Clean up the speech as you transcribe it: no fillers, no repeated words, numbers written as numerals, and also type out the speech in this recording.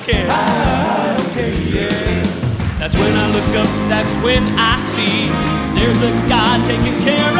care. I don't care, yeah. That's when I look up, that's when I see there's a God taking care